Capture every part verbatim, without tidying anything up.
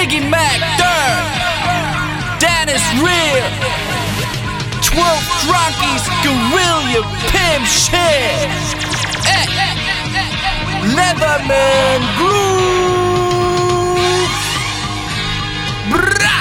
Diggy Mac, Dirt, Dennis Real, twelve Drunkies, Guerrilla, Pimp Shit, eh, Leatherman Groove, Bra.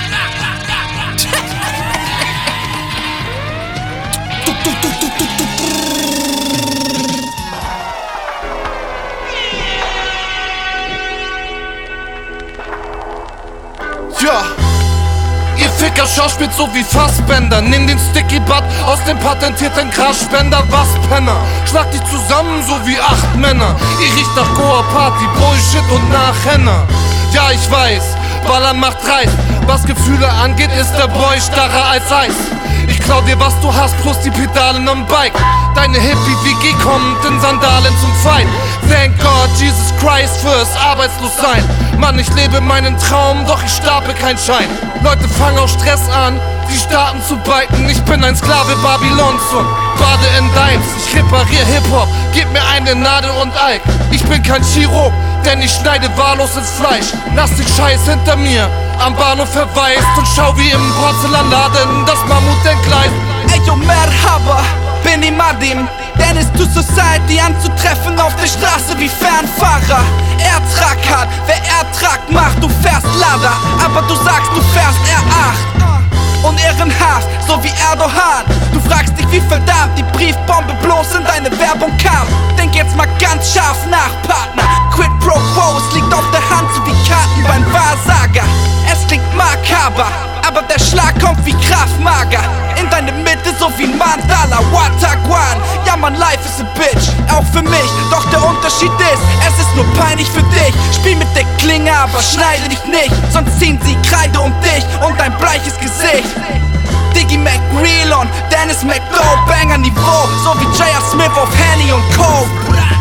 Ja, ihr Ficker schauspielt so wie Fassbänder. Nimm den Sticky Butt aus dem patentierten Grasspender. Was, Penner? Schlag dich zusammen so wie acht Männer. Ihr riecht nach Goa Party, Bullshit und nach Henna. Ja, ich weiß, Ballern macht reiß. Was Gefühle angeht, ist der Boy starrer als Eis. Ich klau dir, was du hast, plus die Pedalen am Bike. Deine Hippie-W G kommt in Sandalen zum Fight. Thank God, Jesus Christ, fürs Arbeitslossein. Mann, ich lebe meinen Traum, doch ich stapel kein Schein. Leute fangen auch Stress an, sie starten zu biten. Ich bin ein Sklave Babylons und bade in Dimes. Ich reparier Hip-Hop, gib mir eine Nadel und Alk. Ich bin kein Chirurg, denn ich schneide wahllos ins Fleisch. Lass den Scheiß hinter mir, am Bahnhof verwaist und schau wie im Porzellanladen das Mammut entgleist. Ey yo, Merhaba, bin ich Madim. Dennis to Society anzutreffen auf der Straße wie Fernfahrer. Ertrag hat, wer Ertrag macht, du fährst Lada, aber du sagst, du fährst R acht. Und ehrenhaft, so wie Erdogan. Du fragst dich, wie verdammt die Briefbombe bloß in deine Werbung kam. Denk jetzt mal ganz scharf nach, Partner. Quid pro quo, es liegt auf der Hand, so wie Karten beim Wahrsager. Es klingt makaber, aber der Schlag kommt wie Kraftmager. In deine Mitte, so wie Mandala, Watagwan. Ja, man, life is a bitch, auch für mich. Doch der Unterschied ist, es ist nur peinlich für dich. Spiel mit der Klinge, aber schneide dich nicht. Sonst ziehen sie Kreide um dich und dein bleiches Gesicht. Diggy Mac Real on Dennis McDowell, Banger Niveau, so wie J R Smith auf Henny und Coke.